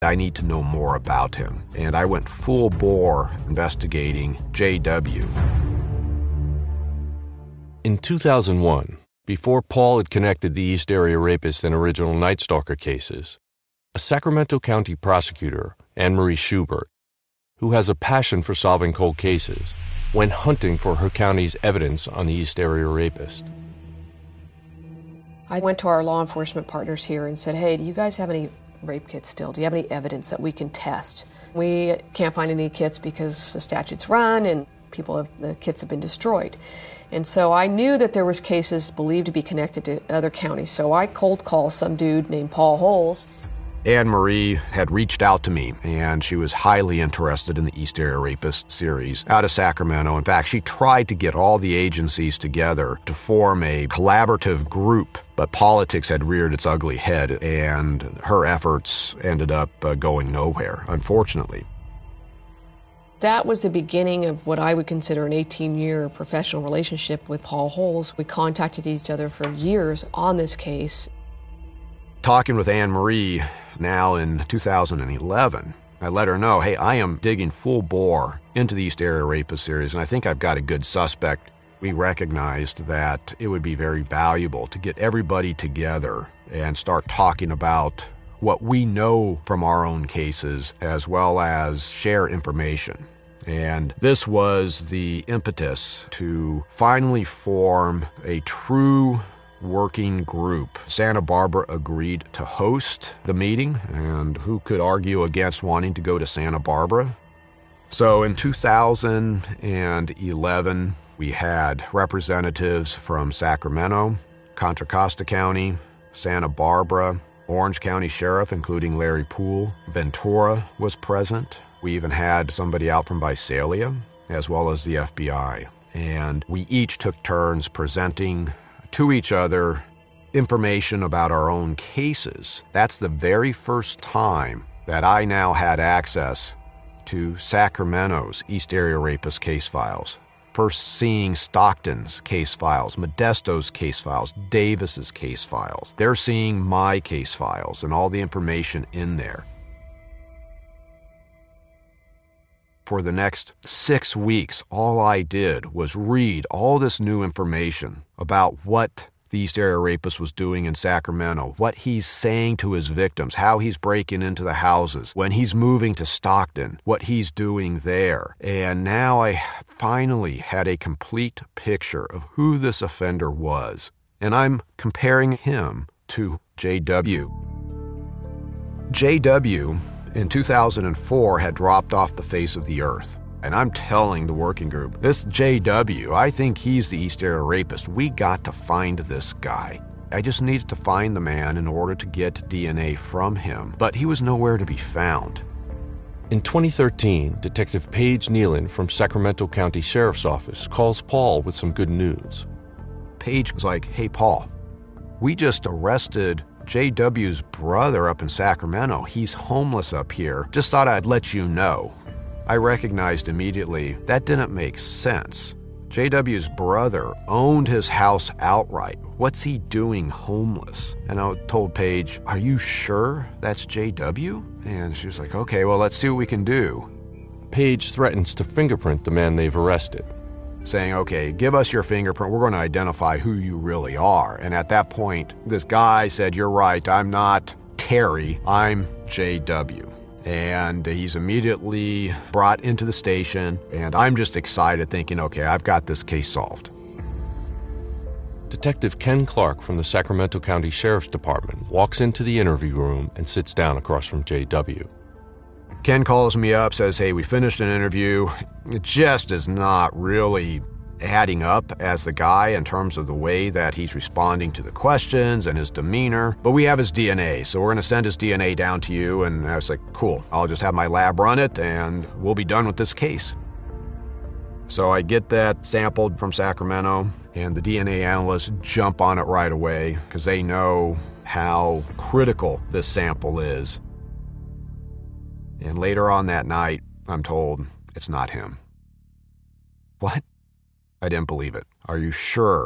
I need to know more about him. And I went full bore investigating J.W. In 2001, before Paul had connected the East Area Rapist and original Night Stalker cases, a Sacramento County prosecutor, Anne Marie Schubert, who has a passion for solving cold cases, went hunting for her county's evidence on the East Area Rapist. I went to our law enforcement partners here and said, hey, do you guys have any rape kits still? Do you have any evidence that we can test? We can't find any kits because the statute's run and the kits have been destroyed. And so I knew that there was cases believed to be connected to other counties. So I cold called some dude named Paul Holes. Anne Marie had reached out to me, and she was highly interested in the East Area Rapist series out of Sacramento. In fact, she tried to get all the agencies together to form a collaborative group, but politics had reared its ugly head, and her efforts ended up going nowhere, unfortunately. That was the beginning of what I would consider an 18-year professional relationship with Paul Holes. We contacted each other for years on this case. Talking with Anne Marie now in 2011, I let her know, hey, I am digging full bore into the East Area Rapist series, and I think I've got a good suspect. We recognized that it would be very valuable to get everybody together and start talking about what we know from our own cases, as well as share information. And this was the impetus to finally form a true working group. Santa Barbara agreed to host the meeting, and who could argue against wanting to go to Santa Barbara? So in 2011, we had representatives from Sacramento, Contra Costa County, Santa Barbara, Orange County Sheriff, including Larry Poole. Ventura was present. We even had somebody out from Visalia, as well as the FBI. And we each took turns presenting to each other information about our own cases. That's the very first time that I now had access to Sacramento's East Area Rapist case files. First seeing Stockton's case files, Modesto's case files, Davis's case files. They're seeing my case files and all the information in there. For the next 6 weeks, all I did was read all this new information about what the East Area Rapist was doing in Sacramento, what he's saying to his victims, how he's breaking into the houses, when he's moving to Stockton, what he's doing there. And now I finally had a complete picture of who this offender was. And I'm comparing him to J.W. J.W. in 2004 had dropped off the face of the earth. And I'm telling the working group, this J.W., I think he's the East Area Rapist. We got to find this guy. I just needed to find the man in order to get DNA from him, but he was nowhere to be found. In 2013, Detective Paige Nealon from Sacramento County Sheriff's Office calls Paul with some good news. Paige was like, hey, Paul, we just arrested J.W.'s brother up in Sacramento. He's homeless up here. Just thought I'd let you know. I recognized immediately that didn't make sense. J.W.'s brother owned his house outright. What's he doing homeless? And I told Paige, are you sure that's J.W.? And she was like, okay, well, let's see what we can do. Paige threatens to fingerprint the man they've arrested, saying, okay, give us your fingerprint. We're going to identify who you really are. And at that point, this guy said, you're right, I'm not Terry, I'm J.W. And he's immediately brought into the station, and I'm just excited thinking, okay, I've got this case solved. Detective Ken Clark from the Sacramento County Sheriff's Department walks into the interview room and sits down across from J.W. Ken calls me up, says, hey, we finished an interview. It just is not really adding up as the guy in terms of the way that he's responding to the questions and his demeanor. But we have his DNA, so we're going to send his DNA down to you. And I was like, cool, I'll just have my lab run it and we'll be done with this case. So I get that sampled from Sacramento, and the DNA analysts jump on it right away because they know how critical this sample is. And later on that night, I'm told it's not him. What? I didn't believe it. Are you sure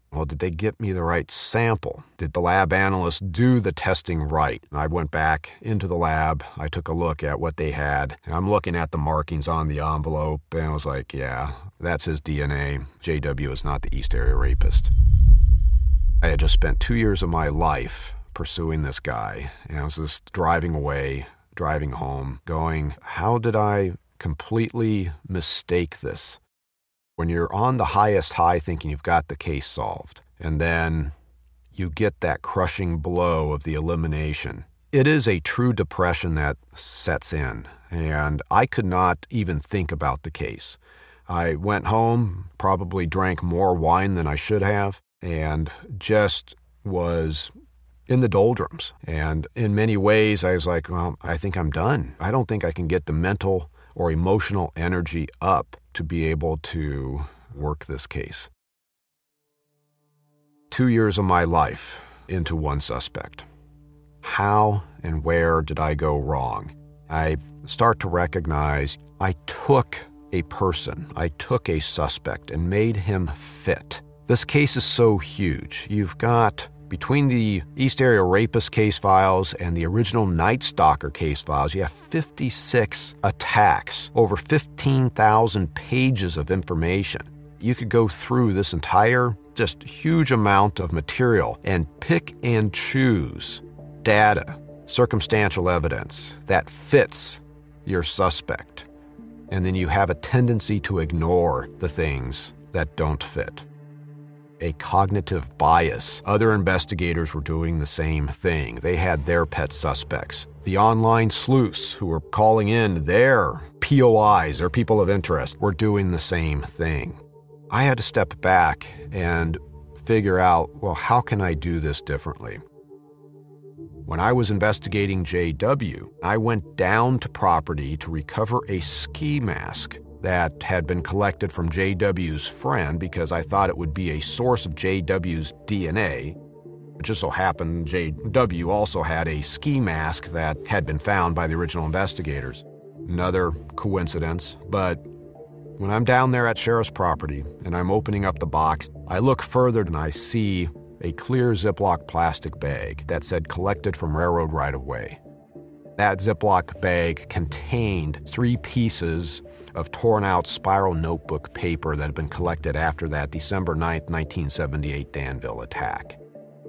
Well, did they get me the right sample? Did the lab analyst do the testing right? And I went back into the lab. I took a look at what they had. And I'm looking at the markings on the envelope, and I was like, yeah, that's his DNA. JW is not the East Area Rapist. I had just spent 2 years of my life pursuing this guy, and I was just driving home, going, how did I completely mistake this? When you're on the highest high thinking you've got the case solved, and then you get that crushing blow of the elimination, it is a true depression that sets in, and I could not even think about the case. I went home, probably drank more wine than I should have, and just was in the doldrums. And in many ways, I was like, well, I think I'm done. I don't think I can get the mental or emotional energy up to be able to work this case. 2 years of my life into one suspect. How and where did I go wrong? I start to recognize I took a person, I took a suspect and made him fit. This case is so huge. You've got, between the East Area Rapist case files and the original Night Stalker case files, you have 56 attacks, over 15,000 pages of information. You could go through this entire, just huge amount of material and pick and choose data, circumstantial evidence that fits your suspect. And then you have a tendency to ignore the things that don't fit. A cognitive bias. Other investigators were doing the same thing. They had their pet suspects. The online sleuths who were calling in their POIs, or people of interest, were doing the same thing. I had to step back and figure out, well, how can I do this differently? When I was investigating JW, I went down to property to recover a ski mask that had been collected from JW's friend because I thought it would be a source of JW's DNA. It just so happened JW also had a ski mask that had been found by the original investigators. Another coincidence, but when I'm down there at Sheriff's property and I'm opening up the box, I look further and I see a clear Ziploc plastic bag that said collected from railroad right-of-way. That Ziploc bag contained 3 pieces of torn-out spiral notebook paper that had been collected after that December 9th, 1978 Danville attack.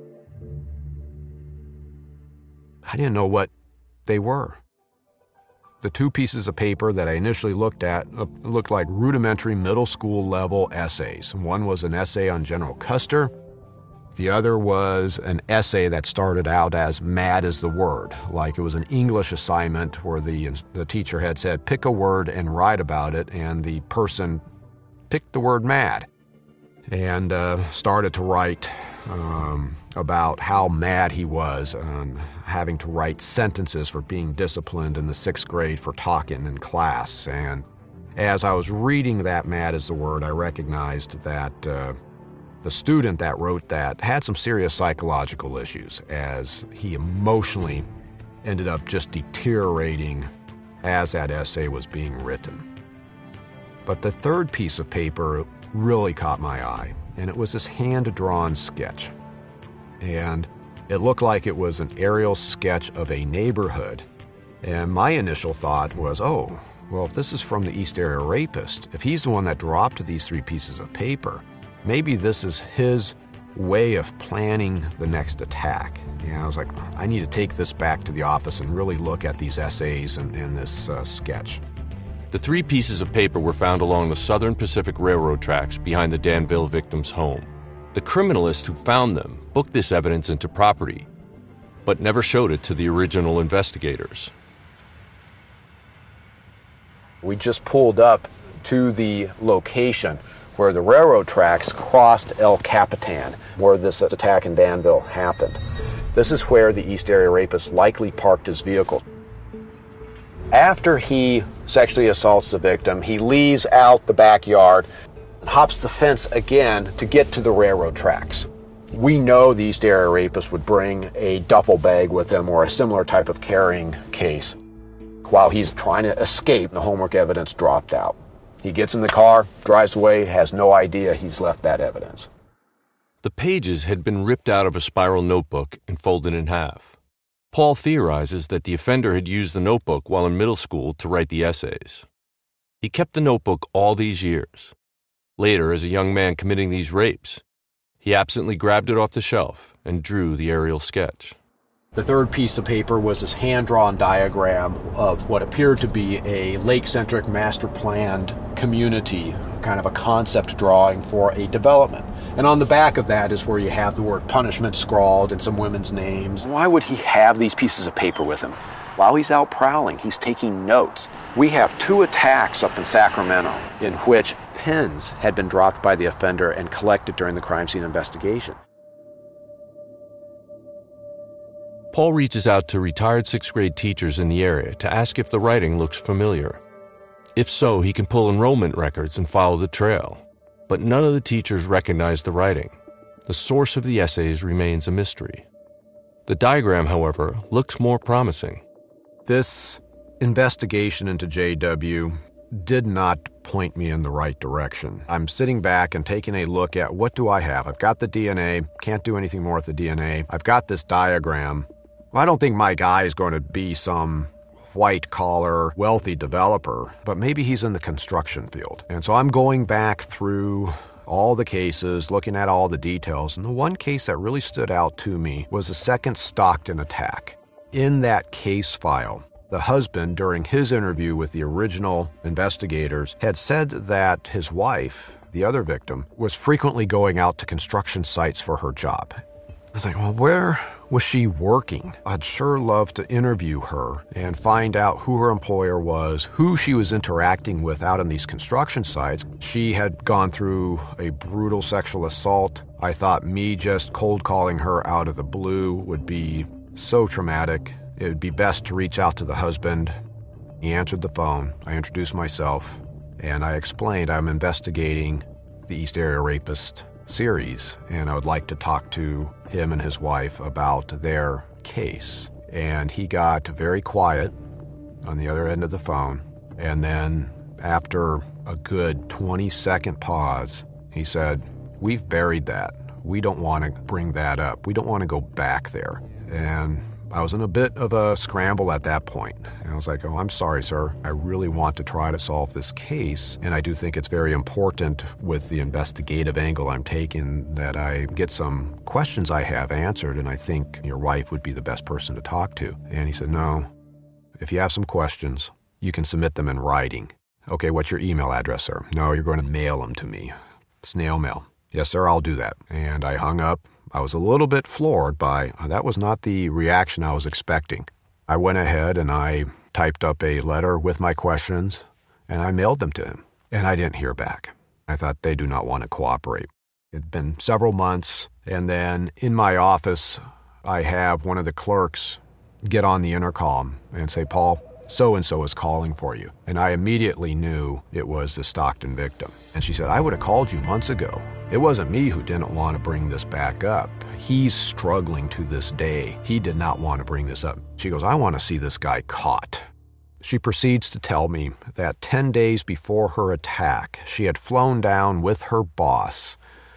I didn't know what they were. The 2 pieces of paper that I initially looked at looked like rudimentary middle school level essays. One was an essay on General Custer. The other was an essay that started out as mad is the word, like it was an English assignment where the teacher had said, pick a word and write about it, and the person picked the word mad and started to write about how mad he was on having to write sentences for being disciplined in the 6th grade for talking in class. And as I was reading that mad is the word, I recognized that the student that wrote that had some serious psychological issues, as he emotionally ended up just deteriorating as that essay was being written. But the 3rd piece of paper really caught my eye, and it was this hand-drawn sketch. And it looked like it was an aerial sketch of a neighborhood. And my initial thought was, oh, well, if this is from the East Area Rapist, if he's the one that dropped these 3 pieces of paper, maybe this is his way of planning the next attack. And I was like, I need to take this back to the office and really look at these essays and this sketch. The 3 pieces of paper were found along the Southern Pacific Railroad tracks behind the Danville victim's home. The criminalist who found them booked this evidence into property, but never showed it to the original investigators. We just pulled up to the location where the railroad tracks crossed El Capitan, where this attack in Danville happened. This is where the East Area Rapist likely parked his vehicle. After he sexually assaults the victim, he leaves out the backyard and hops the fence again to get to the railroad tracks. We know the East Area Rapist would bring a duffel bag with him or a similar type of carrying case. While he's trying to escape, the homework evidence dropped out. He gets in the car, drives away, has no idea he's left that evidence. The pages had been ripped out of a spiral notebook and folded in half. Paul theorizes that the offender had used the notebook while in middle school to write the essays. He kept the notebook all these years. Later, as a young man committing these rapes, he absently grabbed it off the shelf and drew the aerial sketch. The third piece of paper was this hand-drawn diagram of what appeared to be a lake-centric master-planned community, kind of a concept drawing for a development. And on the back of that is where you have the word punishment scrawled and some women's names. Why would he have these pieces of paper with him? While he's out prowling, he's taking notes. We have 2 attacks up in Sacramento in which pins had been dropped by the offender and collected during the crime scene investigation. Paul reaches out to retired 6th grade teachers in the area to ask if the writing looks familiar. If so, he can pull enrollment records and follow the trail. But none of the teachers recognize the writing. The source of the essays remains a mystery. The diagram, however, looks more promising. This investigation into JW did not point me in the right direction. I'm sitting back and taking a look at what do I have? I've got the DNA, can't do anything more with the DNA. I've got this diagram. Well, I don't think my guy is going to be some white-collar, wealthy developer, but maybe he's in the construction field. And so I'm going back through all the cases, looking at all the details, and the one case that really stood out to me was the second Stockton attack. In that case file, the husband, during his interview with the original investigators, had said that his wife, the other victim, was frequently going out to construction sites for her job. I was like, well, where was she working? I'd sure love to interview her and find out who her employer was, who she was interacting with out on these construction sites. She had gone through a brutal sexual assault. I thought me just cold calling her out of the blue would be so traumatic. It would be best to reach out to the husband. He answered the phone. I introduced myself, and I explained I'm investigating the East Area Rapist series, and I would like to talk to him and his wife about their case. And he got very quiet on the other end of the phone, and then after a good 20-second pause, he said, "We've buried that. We don't want to bring that up. We don't want to go back there." And I was in a bit of a scramble at that point. And I was like, "Oh, I'm sorry, sir. I really want to try to solve this case. And I do think it's very important with the investigative angle I'm taking that I get some questions I have answered. And I think your wife would be the best person to talk to." And he said, "No, if you have some questions, you can submit them in writing." "Okay, what's your email address, sir?" "No, you're going to mail them to me. Snail mail." "Yes, sir, I'll do that." And I hung up. I was a little bit floored by that was not the reaction I was expecting. I went ahead and I typed up a letter with my questions and I mailed them to him. And I didn't hear back. I thought they do not want to cooperate. It had been several months, and then in my office, I have one of the clerks get on the intercom and say, "Paul, so-and-so is calling for you." And I immediately knew it was the Stockton victim. And she said, "I would have called you months ago. It wasn't me who didn't want to bring this back up. He's struggling to this day. He did not want to bring this up." She goes, "I want to see this guy caught." She proceeds to tell me that 10 days before her attack, she had flown down with her boss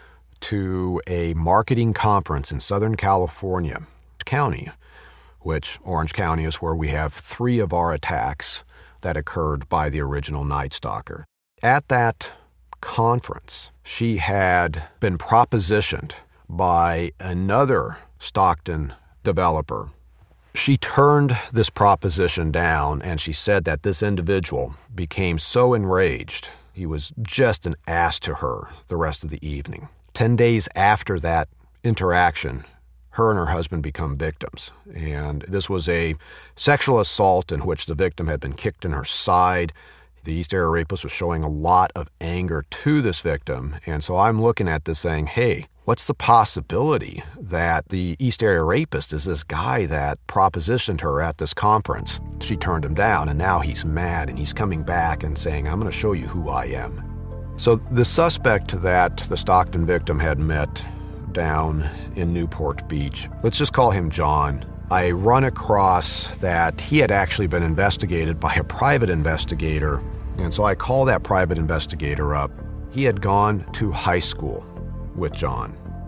to a marketing conference in Southern California County, which Orange County is where we have 3 of our attacks that occurred by the original Night Stalker. At that conference, she had been propositioned by another Stockton developer. She turned this proposition down, and she said that this individual became so enraged, he was just an ass to her the rest of the evening. 10 days after that interaction, her and her husband become victims. And this was a sexual assault in which the victim had been kicked in her side. The East Area Rapist was showing a lot of anger to this victim. And so I'm looking at this saying, hey, what's the possibility that the East Area Rapist is this guy that propositioned her at this conference? She turned him down, and now he's mad, and he's coming back and saying, "I'm going to show you who I am." So the suspect that the Stockton victim had met down in Newport Beach, let's just call him John. I run across that he had actually been investigated by a private investigator, and so I call that private investigator up. He had gone to high school with John.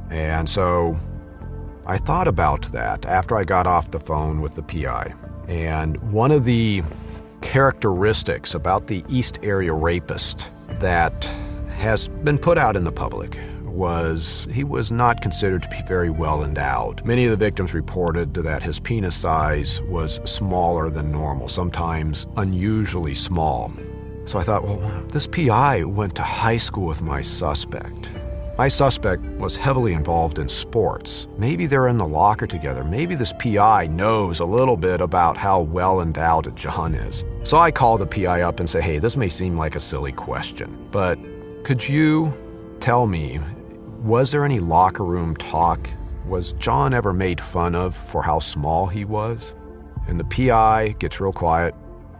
And so I thought about that after I got off the phone with the PI. And one of the characteristics about the East Area Rapist that has been put out in the public was he was not considered to be very well endowed. Many of the victims reported that his penis size was smaller than normal, sometimes unusually small. So I thought, well, this PI went to high school with my suspect. My suspect was heavily involved in sports. Maybe they're in the locker together. Maybe this PI knows a little bit about how well endowed John is. So I call the PI up and say, hey, this may seem like a silly question, but could you tell me, was there any locker room talk? Was John ever made fun of for how small he was? And the PI gets real quiet.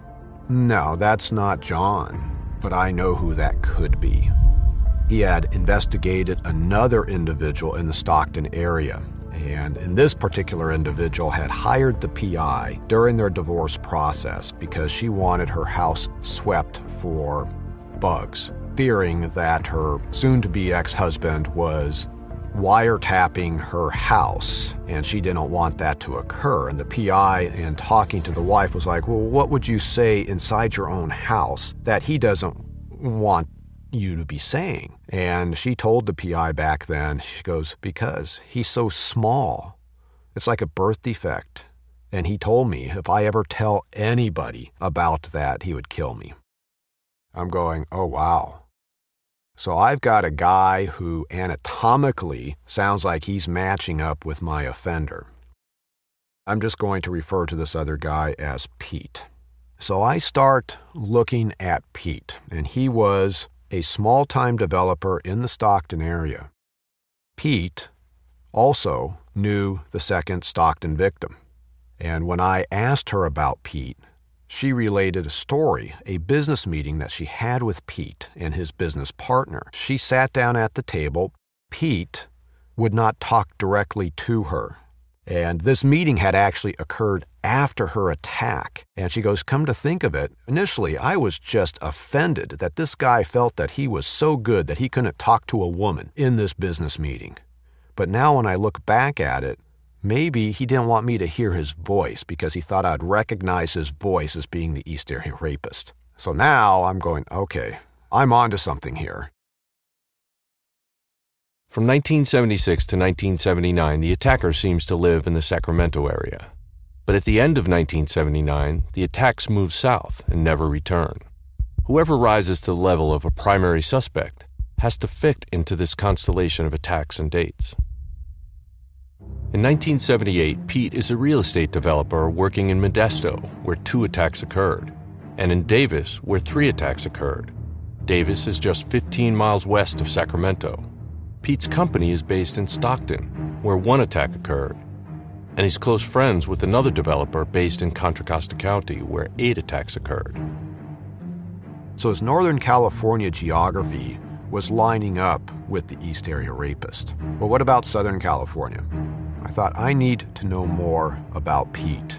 No, that's not John, but I know who that could be. He had investigated another individual in the Stockton area, and in this particular individual had hired the PI during their divorce process because she wanted her house swept for bugs, fearing that her soon-to-be ex-husband was wiretapping her house, and she didn't want that to occur. And the PI, in talking to the wife, was like, well, what would you say inside your own house that he doesn't want you to be saying? And she told the PI back then, she goes, because he's so small. It's like a birth defect. And he told me if I ever tell anybody about that, he would kill me. I'm going, oh, wow. So I've got a guy who anatomically sounds like he's matching up with my offender. I'm just going to refer to this other guy as Pete. So I start looking at Pete, and he was a small-time developer in the Stockton area. Pete also knew the second Stockton victim. And when I asked her about Pete, she related a story, a business meeting that she had with Pete and his business partner. She sat down at the table. Pete would not talk directly to her. And this meeting had actually occurred after her attack. And she goes, come to think of it, initially I was just offended that this guy felt that he was so good that he couldn't talk to a woman in this business meeting. But now when I look back at it, maybe he didn't want me to hear his voice because he thought I'd recognize his voice as being the East Area Rapist. So now I'm going, okay, I'm onto something here. From 1976 to 1979, the attacker seems to live in the Sacramento area. But at the end of 1979, the attacks move south and never return. Whoever rises to the level of a primary suspect has to fit into this constellation of attacks and dates. In 1978, Pete is a real estate developer working in Modesto, where 2 attacks occurred, and in Davis, where 3 attacks occurred. Davis is just 15 miles west of Sacramento. Pete's company is based in Stockton, where 1 attack occurred, and he's close friends with another developer based in Contra Costa County, where 8 attacks occurred. So his Northern California geography was lining up with the East Area Rapist. But what about Southern California? I thought I need to know more about Pete.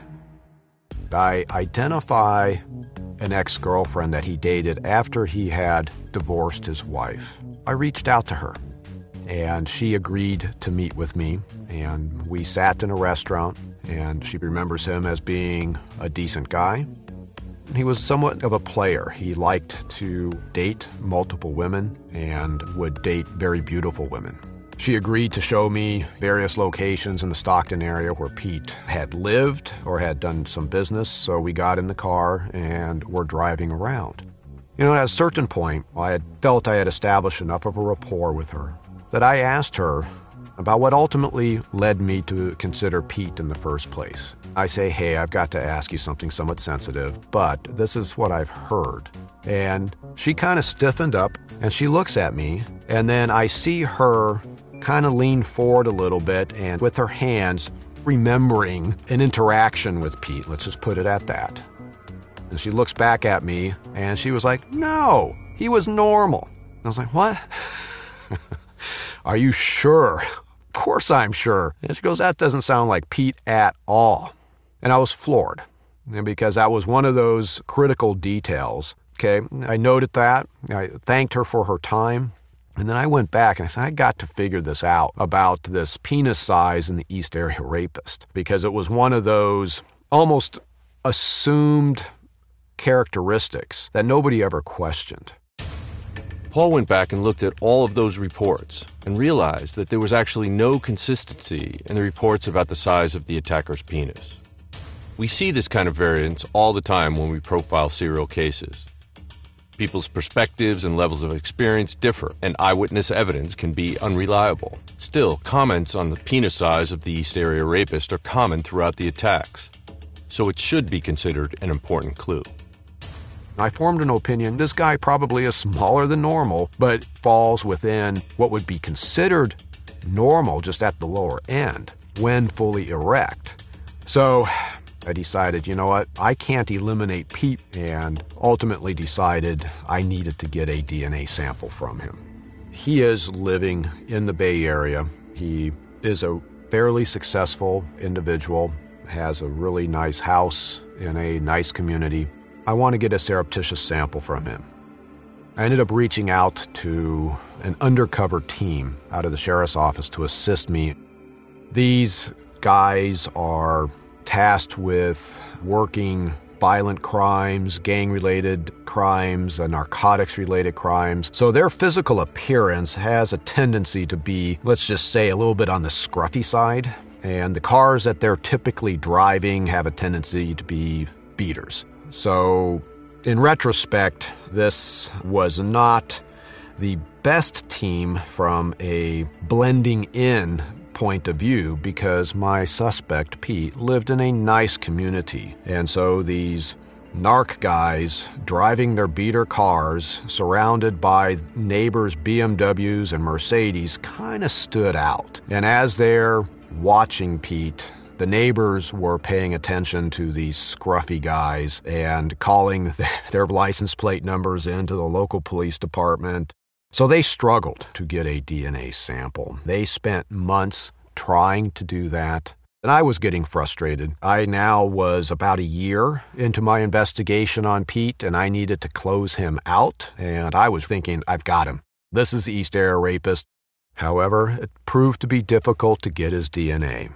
I identify an ex-girlfriend that he dated after he had divorced his wife. I reached out to her, and she agreed to meet with me, and we sat in a restaurant, and she remembers him as being a decent guy. He was somewhat of a player. He liked to date multiple women and would date very beautiful women. She agreed to show me various locations in the Stockton area where Pete had lived or had done some business, so we got in the car and were driving around. At a certain point, I had felt I had established enough of a rapport with her that I asked her about what ultimately led me to consider Pete in the first place. I say, hey, I've got to ask you something somewhat sensitive, but this is what I've heard. And she kind of stiffened up, and she looks at me, and then I see her kind of lean forward a little bit, and with her hands, remembering an interaction with Pete. Let's just put it at that. And she looks back at me, and she was like, no, he was normal. And I was like, what? Are you sure? Of course I'm sure. And she goes, that doesn't sound like Pete at all. And I was floored, because that was one of those critical details. Okay, I noted that. I thanked her for her time. And then I went back and I said, I got to figure this out about this penis size in the East Area Rapist, because it was one of those almost assumed characteristics that nobody ever questioned. Paul went back and looked at all of those reports and realized that there was actually no consistency in the reports about the size of the attacker's penis. We see this kind of variance all the time when we profile serial cases. People's perspectives and levels of experience differ, and eyewitness evidence can be unreliable. Still, comments on the penis size of the East Area Rapist are common throughout the attacks, so it should be considered an important clue. I formed an opinion, this guy probably is smaller than normal, but falls within what would be considered normal, just at the lower end, when fully erect. So I decided, you know what, I can't eliminate Pete, and ultimately decided I needed to get a DNA sample from him. He is living in the Bay Area. He is a fairly successful individual, has a really nice house in a nice community. I want to get a surreptitious sample from him. I ended up reaching out to an undercover team out of the sheriff's office to assist me. These guys are tasked with working violent crimes, gang-related crimes, narcotics-related crimes. So their physical appearance has a tendency to be, let's just say, a little bit on the scruffy side. And the cars that they're typically driving have a tendency to be beaters. So in retrospect, this was not the best team from a blending in point of view, because my suspect, Pete, lived in a nice community. And so these narc guys driving their beater cars, surrounded by neighbors' BMWs and Mercedes, kind of stood out. And as they're watching Pete, the neighbors were paying attention to these scruffy guys and calling their license plate numbers into the local police department. So they struggled to get a DNA sample. They spent months trying to do that, and I was getting frustrated. I now was about a year into my investigation on Pete, and I needed to close him out, and I was thinking, I've got him. This is the East Area Rapist. However, it proved to be difficult to get his DNA.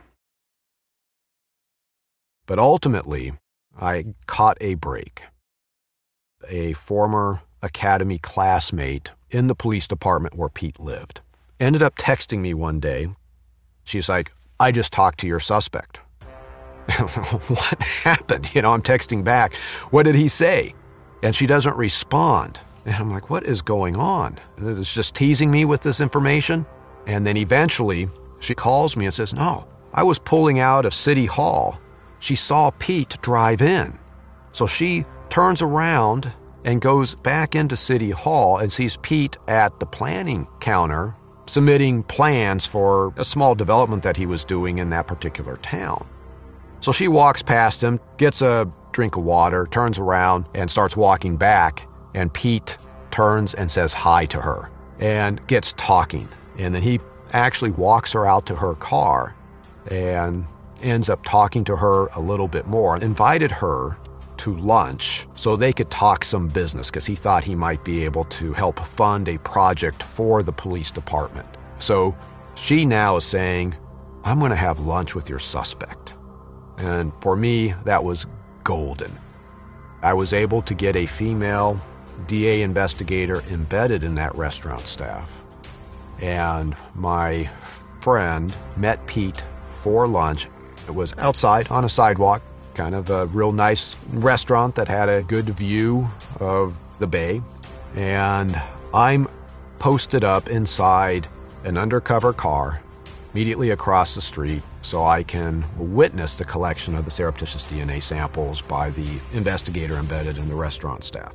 But ultimately, I caught a break. A former academy classmate in the police department where Pete lived ended up texting me one day. She's like, I just talked to your suspect. What happened? I'm texting back. What did he say? And she doesn't respond. And I'm like, what is going on? It's just teasing me with this information. And then eventually she calls me and says, no, I was pulling out of City Hall. She saw Pete drive in. So she turns around and goes back into City Hall and sees Pete at the planning counter submitting plans for a small development that he was doing in that particular town. So she walks past him, gets a drink of water, turns around and starts walking back, and Pete turns and says hi to her and gets talking. And then he actually walks her out to her car and ends up talking to her a little bit more, invited her to lunch so they could talk some business, because he thought he might be able to help fund a project for the police department. So she now is saying, I'm going to have lunch with your suspect. And for me, that was golden. I was able to get a female DA investigator embedded in that restaurant staff. And my friend met Pete for lunch. It was outside on a sidewalk, kind of a real nice restaurant that had a good view of the bay. And I'm posted up inside an undercover car immediately across the street so I can witness the collection of the surreptitious DNA samples by the investigator embedded in the restaurant staff.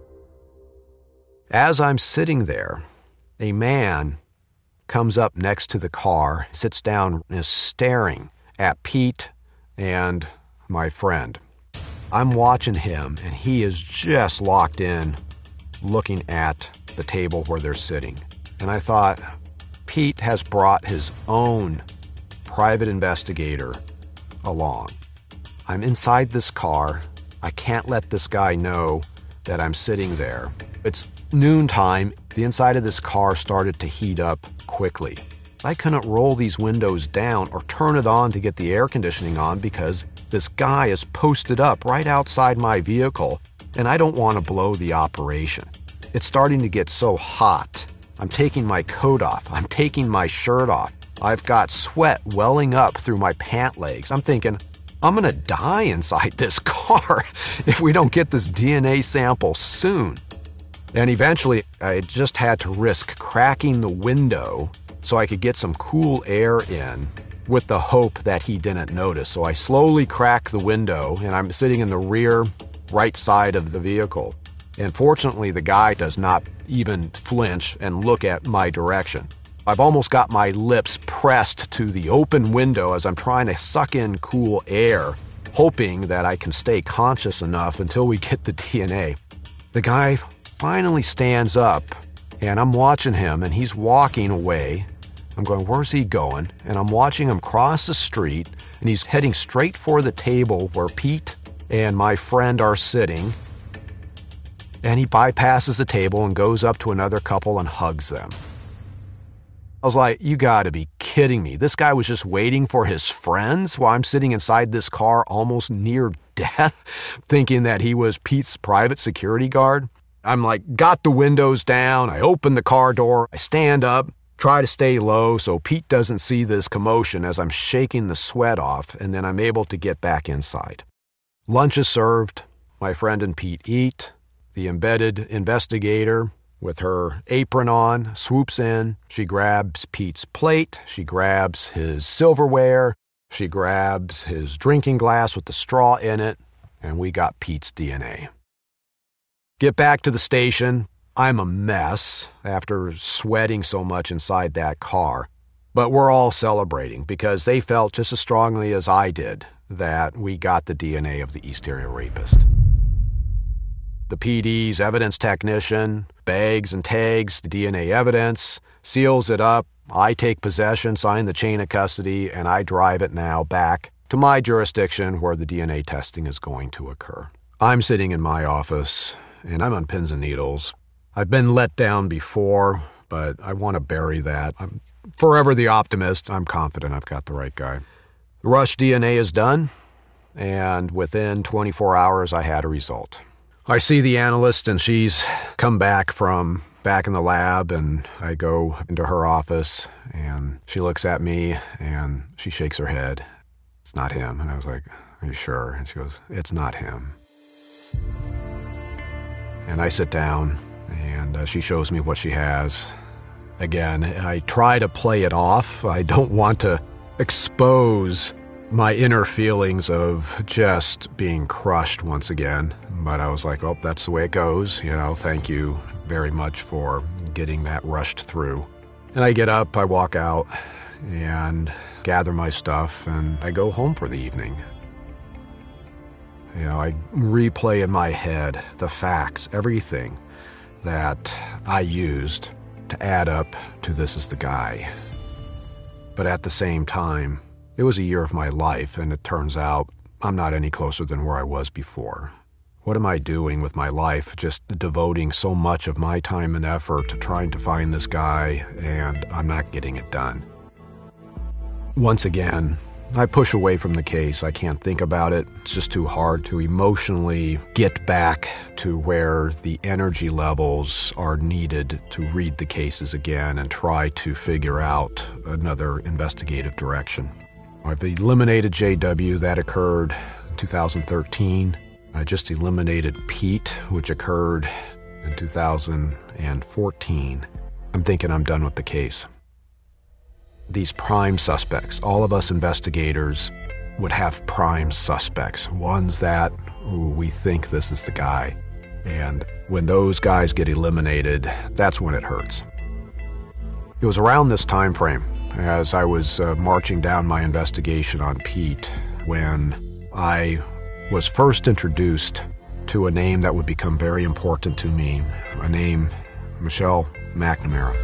As I'm sitting there, a man comes up next to the car, sits down, and is staring at Pete and my friend. I'm watching him, and he is just locked in, looking at the table where they're sitting. And I thought, Pete has brought his own private investigator along. I'm inside this car. I can't let this guy know that I'm sitting there. It's noontime The inside of this car started to heat up quickly. I couldn't roll these windows down or turn it on to get the air conditioning on because this guy is posted up right outside my vehicle, and I don't want to blow the operation. It's starting to get so hot. I'm taking my coat off. I'm taking my shirt off. I've got sweat welling up through my pant legs. I'm thinking, I'm going to die inside this car if we don't get this DNA sample soon. And eventually, I just had to risk cracking the window so I could get some cool air in with the hope that he didn't notice. So I slowly crack the window, and I'm sitting in the rear right side of the vehicle. And fortunately, the guy does not even flinch and look at my direction. I've almost got my lips pressed to the open window as I'm trying to suck in cool air, hoping that I can stay conscious enough until we get the DNA. The guy finally stands up, and I'm watching him, and he's walking away. I'm going, where's he going? And I'm watching him cross the street, and he's heading straight for the table where Pete and my friend are sitting. And he bypasses the table and goes up to another couple and hugs them. I was like, you gotta be kidding me. This guy was just waiting for his friends while I'm sitting inside this car almost near death, thinking that he was Pete's private security guard. I'm like, got the windows down. I open the car door. I stand up, try to stay low so Pete doesn't see this commotion as I'm shaking the sweat off, and then I'm able to get back inside. Lunch is served. My friend and Pete eat. The embedded investigator, with her apron on, swoops in. She grabs Pete's plate. She grabs his silverware. She grabs his drinking glass with the straw in it, and we got Pete's DNA. Get back to the station. I'm a mess after sweating so much inside that car. But we're all celebrating because they felt just as strongly as I did that we got the DNA of the East Area Rapist. The PD's evidence technician bags and tags the DNA evidence, seals it up. I take possession, sign the chain of custody, and I drive it now back to my jurisdiction where the DNA testing is going to occur. I'm sitting in my office, and I'm on pins and needles. I've been let down before, but I want to bury that. I'm forever the optimist. I'm confident I've got the right guy. The Rush DNA is done, and within 24 hours, I had a result. I see the analyst, and she's come back from back in the lab, and I go into her office, and she looks at me, and she shakes her head. It's not him. And I was like, are you sure? And she goes, it's not him. And I sit down, and she shows me what she has. Again, I try to play it off. I don't want to expose my inner feelings of just being crushed once again. But I was like, well, that's the way it goes. Thank you very much for getting that rushed through. And I get up, I walk out, and gather my stuff, and I go home for the evening. I replay in my head the facts, everything that I used to add up to this is the guy. But at the same time, it was a year of my life, and it turns out I'm not any closer than where I was before. What am I doing with my life, just devoting so much of my time and effort to trying to find this guy, and I'm not getting it done? Once again, I push away from the case. I can't think about it. It's just too hard to emotionally get back to where the energy levels are needed to read the cases again and try to figure out another investigative direction. I've eliminated JW. That occurred in 2013. I just eliminated Pete, which occurred in 2014. I'm thinking I'm done with the case. These prime suspects, all of us investigators would have prime suspects, ones that we think this is the guy. And when those guys get eliminated, that's when it hurts. It was around this time frame, as I was marching down my investigation on Pete, when I was first introduced to a name that would become very important to me, a name, Michelle McNamara.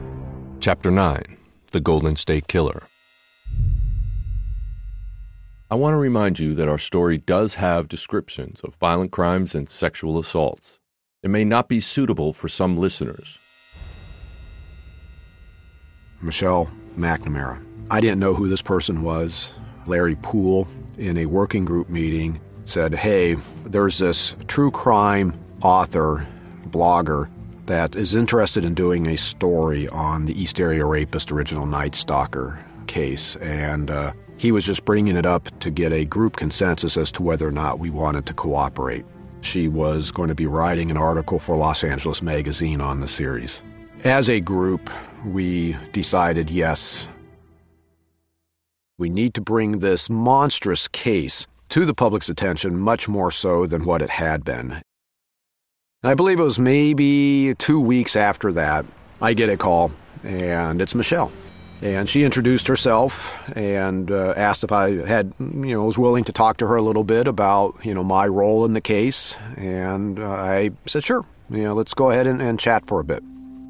Chapter 9, The Golden State Killer. I want to remind you that our story does have descriptions of violent crimes and sexual assaults. It may not be suitable for some listeners. Michelle McNamara. I didn't know who this person was. Larry Poole, in a working group meeting, said, hey, there's this true crime author, blogger, that is interested in doing a story on the East Area Rapist original Night Stalker case, and he was just bringing it up to get a group consensus as to whether or not we wanted to cooperate. She was going to be writing an article for Los Angeles Magazine on the series. As a group, we decided, yes, we need to bring this monstrous case to the public's attention much more so than what it had been. And I believe it was maybe 2 weeks after that, I get a call, and it's Michelle. And she introduced herself and asked if I had, was willing to talk to her a little bit about, my role in the case. And I said, sure, let's go ahead and chat for a bit.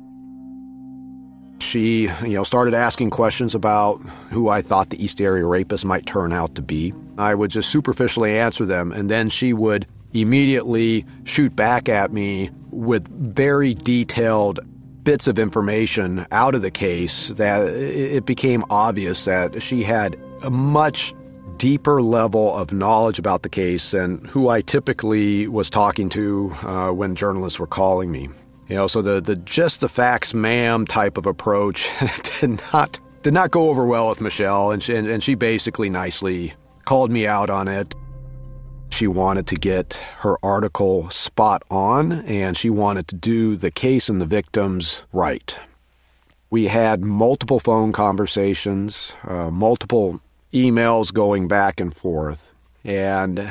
She, started asking questions about who I thought the East Area Rapist might turn out to be. I would just superficially answer them, and then she would immediately shoot back at me with very detailed bits of information out of the case that it became obvious that she had a much deeper level of knowledge about the case than who I typically was talking to when journalists were calling me. So the just the facts, ma'am type of approach did not go over well with Michelle, and she basically nicely called me out on it. She wanted to get her article spot on, and she wanted to do the case and the victims right. We had multiple phone conversations, multiple emails going back and forth, and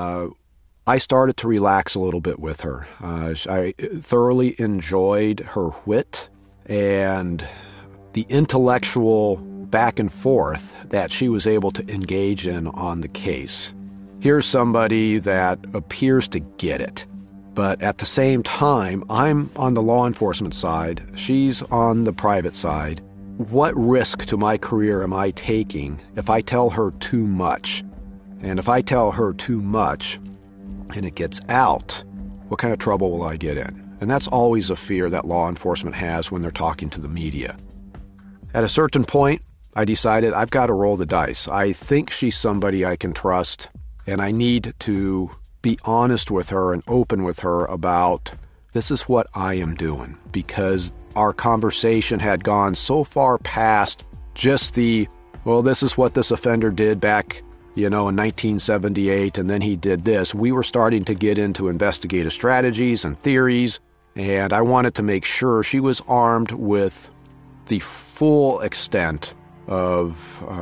I started to relax a little bit with her. I thoroughly enjoyed her wit and the intellectual back and forth that she was able to engage in on the case. Here's somebody that appears to get it, but at the same time, I'm on the law enforcement side, she's on the private side. What risk to my career am I taking if I tell her too much? And if I tell her too much, and it gets out, what kind of trouble will I get in? And that's always a fear that law enforcement has when they're talking to the media. At a certain point, I decided I've got to roll the dice. I think she's somebody I can trust, and I need to be honest with her and open with her about this is what I am doing, because our conversation had gone so far past just this is what this offender did back in 1978, and then he did this. We were starting to get into investigative strategies and theories, and I wanted to make sure she was armed with the full extent of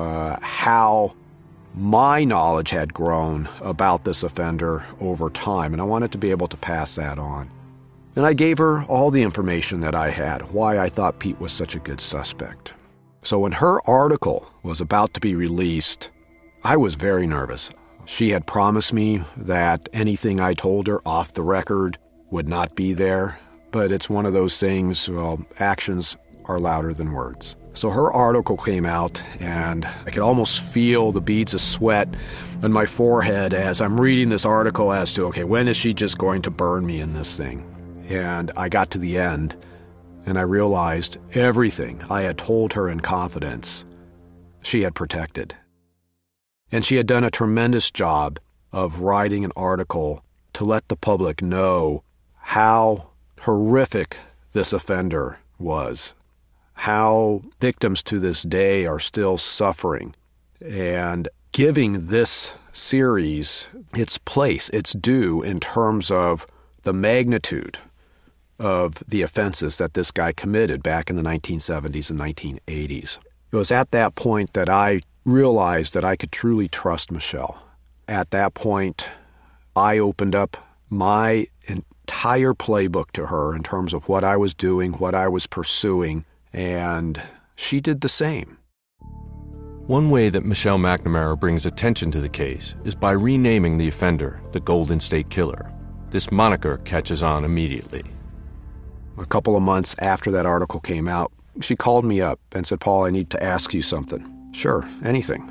how my knowledge had grown about this offender over time, and I wanted to be able to pass that on. And I gave her all the information that I had, why I thought Pete was such a good suspect. So when her article was about to be released, I was very nervous. She had promised me that anything I told her off the record would not be there, but it's one of those things, actions are louder than words. So her article came out, and I could almost feel the beads of sweat on my forehead as I'm reading this article as to, okay, when is she just going to burn me in this thing? And I got to the end, and I realized everything I had told her in confidence, she had protected. And she had done a tremendous job of writing an article to let the public know how horrific this offender was, how victims to this day are still suffering, and giving this series its place, its due in terms of the magnitude of the offenses that this guy committed back in the 1970s and 1980s. It was at that point that I realized that I could truly trust Michelle. At that point, I opened up my entire playbook to her in terms of what I was doing, what I was pursuing, and she did the same. One way that Michelle McNamara brings attention to the case is by renaming the offender the Golden State Killer. This moniker catches on immediately. A couple of months after that article came out, she called me up and said, Paul, I need to ask you something. Sure, anything.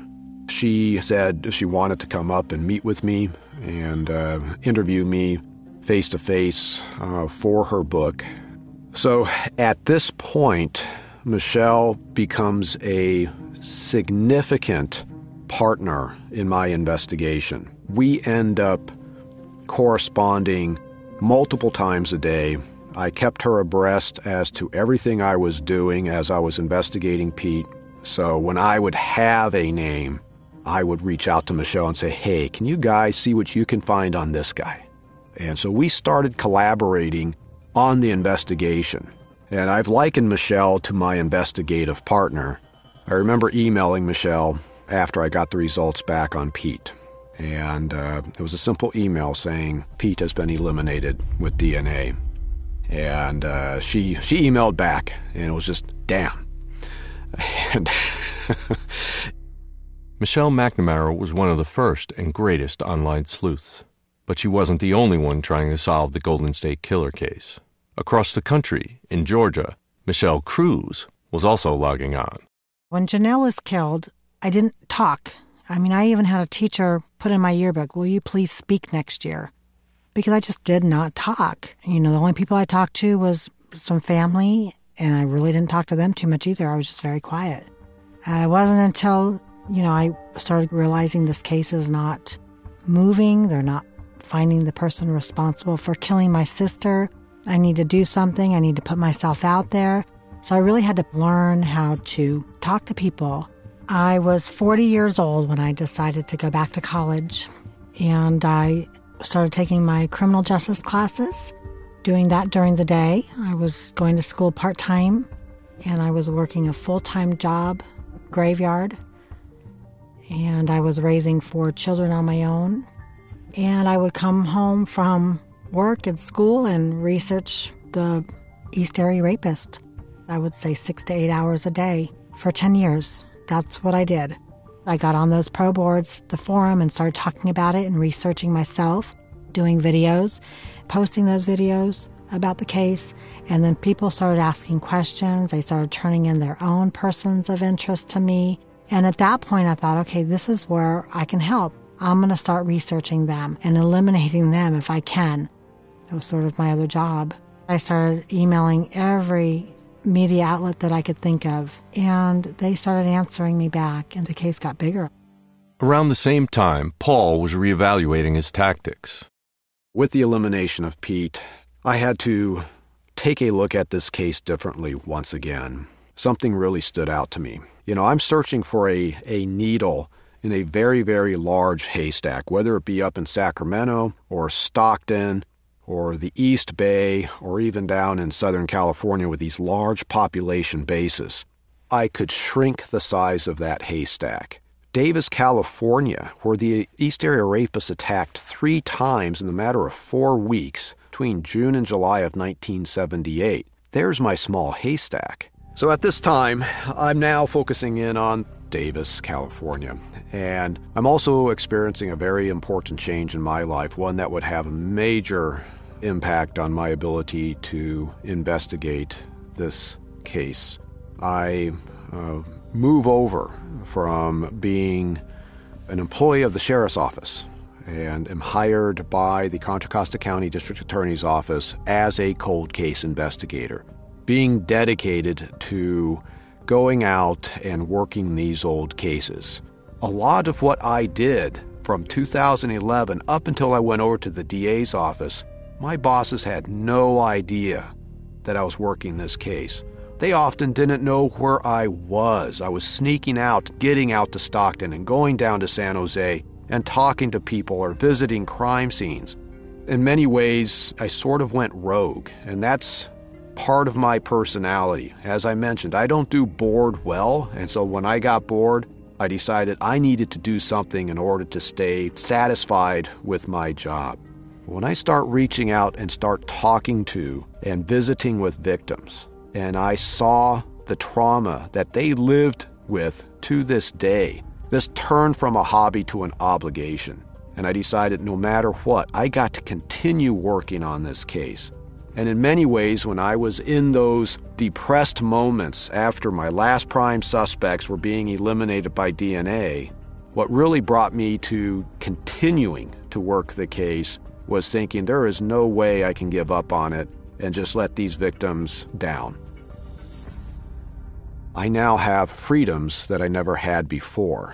She said she wanted to come up and meet with me and interview me face-to-face for her book. So at this point, Michelle becomes a significant partner in my investigation. We end up corresponding multiple times a day. I kept her abreast as to everything I was doing as I was investigating Pete. So when I would have a name, I would reach out to Michelle and say, hey, can you guys see what you can find on this guy? And so we started collaborating on the investigation. And I've likened Michelle to my investigative partner. I remember emailing Michelle after I got the results back on Pete. And it was a simple email saying Pete has been eliminated with DNA. And she emailed back, and it was just, damn. And Michelle McNamara was one of the first and greatest online sleuths. But she wasn't the only one trying to solve the Golden State Killer case. Across the country, in Georgia, Michelle Cruz was also logging on. When Janelle was killed, I didn't talk. I even had a teacher put in my yearbook, will you please speak next year? Because I just did not talk. The only people I talked to was some family, and I really didn't talk to them too much either. I was just very quiet. It wasn't until, I started realizing this case is not moving. They're not finding the person responsible for killing my sister. I need to do something. I need to put myself out there. So I really had to learn how to talk to people. I was 40 years old when I decided to go back to college, and I started taking my criminal justice classes, doing that during the day. I was going to school part-time, and I was working a full-time job, graveyard, and I was raising 4 children on my own. And I would come home from work and school and research the East Area Rapist. I would say 6 to 8 hours a day for 10 years. That's what I did. I got on those pro boards, the forum, and started talking about it and researching myself, doing videos, posting those videos about the case. And then people started asking questions. They started turning in their own persons of interest to me. And at that point, I thought, okay, this is where I can help. I'm going to start researching them and eliminating them if I can. That was sort of my other job. I started emailing every media outlet that I could think of, and they started answering me back, and the case got bigger. Around the same time, Paul was reevaluating his tactics. With the elimination of Pete, I had to take a look at this case differently once again. Something really stood out to me. I'm searching for a needle in a very, very large haystack, whether it be up in Sacramento or Stockton or the East Bay or even down in Southern California with these large population bases. I could shrink the size of that haystack. Davis, California, where the East Area Rapists attacked 3 times in the matter of 4 weeks between June and July of 1978. There's my small haystack. So at this time, I'm now focusing in on Davis, California. And I'm also experiencing a very important change in my life, one that would have a major impact on my ability to investigate this case. I move over from being an employee of the Sheriff's Office and am hired by the Contra Costa County District Attorney's Office as a cold case investigator, being dedicated to going out and working these old cases. A lot of what I did from 2011 up until I went over to the DA's office, my bosses had no idea that I was working this case. They often didn't know where I was. I was sneaking out, getting out to Stockton and going down to San Jose and talking to people or visiting crime scenes. In many ways, I sort of went rogue, and that's part of my personality. As I mentioned, I don't do bored well, and so when I got bored, I decided I needed to do something in order to stay satisfied with my job. When I start reaching out and start talking to and visiting with victims, and I saw the trauma that they lived with to this day, this turned from a hobby to an obligation. And I decided no matter what, I got to continue working on this case. And in many ways, when I was in those depressed moments after my last prime suspects were being eliminated by DNA, What really brought me to continuing to work the case was thinking there is no way I can give up on it and just let these victims down. I now have freedoms that I never had before.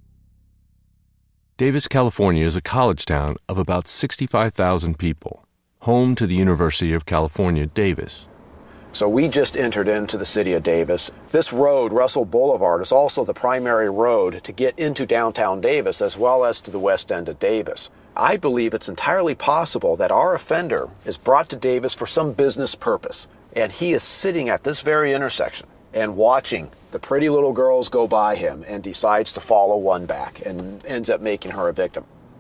Davis, California is a college town of about 65,000 people, home to the University of California, Davis. So we just entered into the city of Davis. This road, Russell Boulevard, is also the primary road to get into downtown Davis as well as to the west end of Davis. I believe it's entirely possible that our offender is brought to Davis for some business purpose, and he is sitting at this very intersection and watching the pretty little girls go by him and decides to follow one back and ends up making her a victim.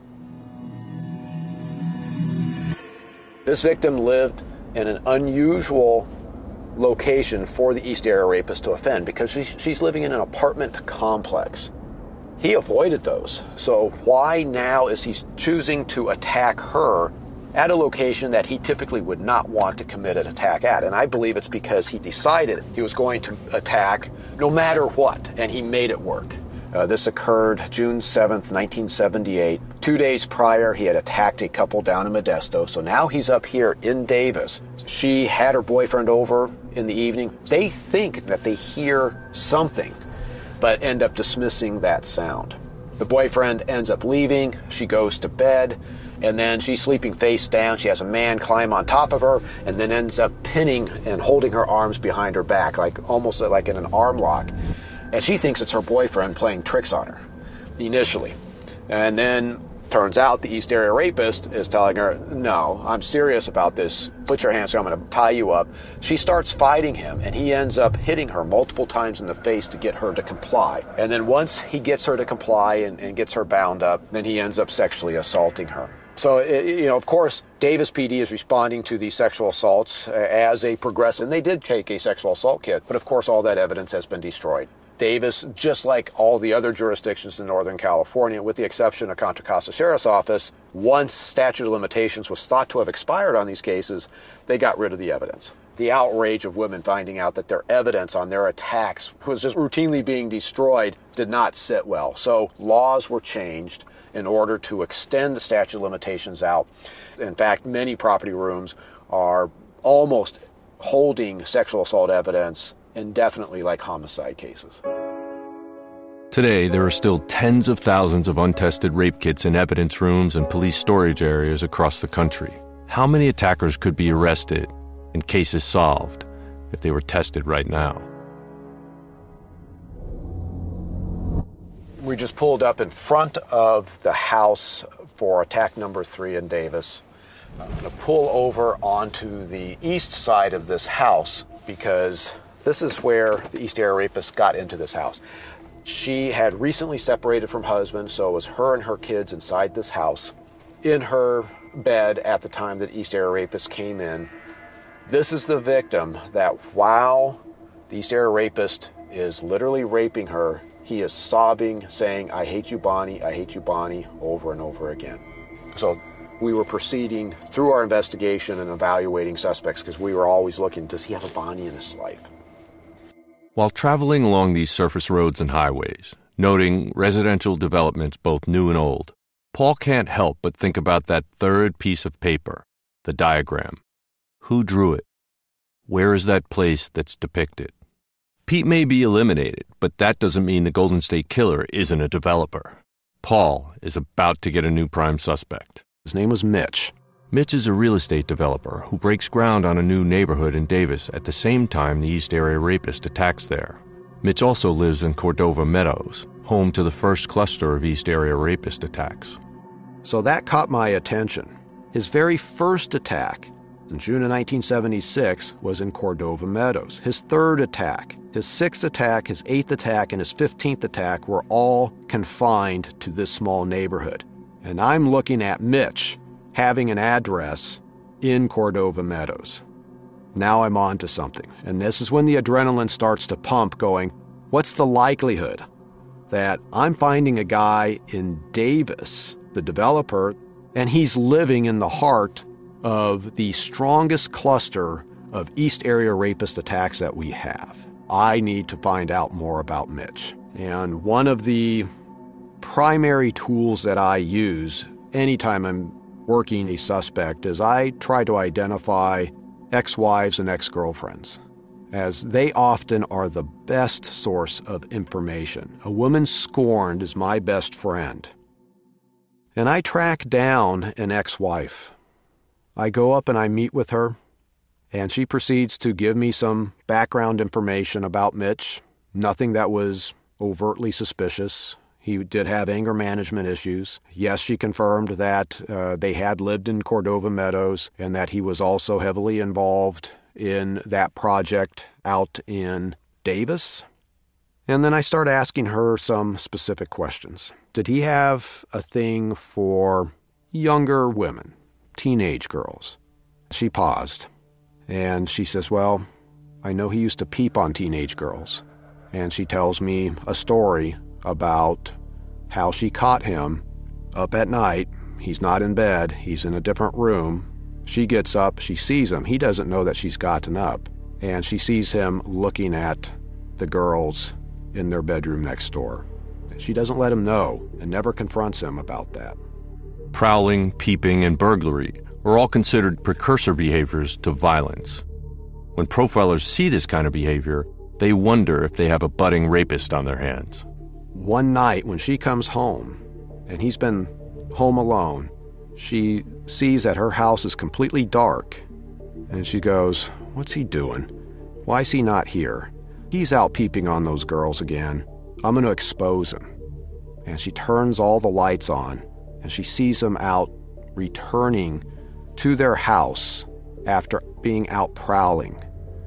This victim lived in an unusual location for the East Area Rapist to offend because she's living in an apartment complex. He avoided those. So why now is he choosing to attack her at a location that he typically would not want to commit an attack at? And I believe it's because he decided he was going to attack no matter what, and he made it work. This occurred June 7th, 1978. 2 days prior, he had attacked a couple down in Modesto, so now he's up here in Davis. She had her boyfriend over in the evening. They think that they hear something, but end up dismissing that sound. The boyfriend ends up leaving. She goes to bed, and then she's sleeping face down. She has a man climb on top of her, and then ends up pinning and holding her arms behind her back, almost like in an arm lock. And she thinks it's her boyfriend playing tricks on her, initially. And then turns out the East Area Rapist is telling her, no, I'm serious about this. Put your hands down, I'm going to tie you up. She starts fighting him, and he ends up hitting her multiple times in the face to get her to comply. And then once he gets her to comply and gets her bound up, then he ends up sexually assaulting her. So, of course, Davis PD is responding to these sexual assaults as a progressive. And they did take a sexual assault kit, but of course all that evidence has been destroyed. Davis, just like all the other jurisdictions in Northern California, with the exception of Contra Costa Sheriff's Office, once statute of limitations was thought to have expired on these cases, they got rid of the evidence. The outrage of women finding out that their evidence on their attacks was just routinely being destroyed did not sit well. So laws were changed in order to extend the statute of limitations out. In fact, many property rooms are almost holding sexual assault evidence indefinitely like homicide cases. Today, there are still tens of thousands of untested rape kits in evidence rooms and police storage areas across the country. How many attackers could be arrested and cases solved if they were tested right now? We just pulled up in front of the house for attack number 3 in Davis. I'm going to pull over onto the east side of this house because this is where the East Area Rapist got into this house. She had recently separated from husband, so it was her and her kids inside this house, in her bed at the time that East Area Rapist came in. This is the victim that while the East Area Rapist is literally raping her, he is sobbing, saying, "I hate you, Bonnie, I hate you, Bonnie," over and over again. So we were proceeding through our investigation and evaluating suspects because we were always looking, does he have a Bonnie in his life? While traveling along these surface roads and highways, noting residential developments both new and old, Paul can't help but think about that third piece of paper, the diagram. Who drew it? Where is that place that's depicted? Pete may be eliminated, but that doesn't mean the Golden State Killer isn't a developer. Paul is about to get a new prime suspect. His name was Mitch. Mitch is a real estate developer who breaks ground on a new neighborhood in Davis at the same time the East Area Rapist attacks there. Mitch also lives in Cordova Meadows, home to the first cluster of East Area Rapist attacks. So that caught my attention. His very first attack in June of 1976 was in Cordova Meadows. His third attack, his sixth attack, his eighth attack, and his 15th attack were all confined to this small neighborhood. And I'm looking at Mitch having an address in Cordova Meadows. Now I'm on to something. And this is when the adrenaline starts to pump, going, what's the likelihood that I'm finding a guy in Davis, the developer, and he's living in the heart of the strongest cluster of East Area Rapist attacks that we have? I need to find out more about Mitch. And one of the primary tools that I use anytime I'm working a suspect is I try to identify ex-wives and ex-girlfriends, as they often are the best source of information. A woman scorned is my best friend. And I track down an ex-wife. I go up and I meet with her, and she proceeds to give me some background information about Mitch, nothing that was overtly suspicious. He did have anger management issues. Yes, she confirmed that they had lived in Cordova Meadows and that he was also heavily involved in that project out in Davis. And then I start asking her some specific questions. Did he have a thing for younger women, teenage girls? She paused, and she says, well, I know he used to peep on teenage girls. And she tells me a story about how she caught him up at night. He's not in bed. He's in a different room. She gets up. She sees him. He doesn't know that she's gotten up. And she sees him looking at the girls in their bedroom next door. She doesn't let him know and never confronts him about that. Prowling, peeping, and burglary are all considered precursor behaviors to violence. When profilers see this kind of behavior, they wonder if they have a budding rapist on their hands. One night when she comes home, and he's been home alone, she sees that her house is completely dark, and she goes, what's he doing? Why is he not here? He's out peeping on those girls again. I'm going to expose him. And she turns all the lights on, and she sees him out returning to their house after being out prowling,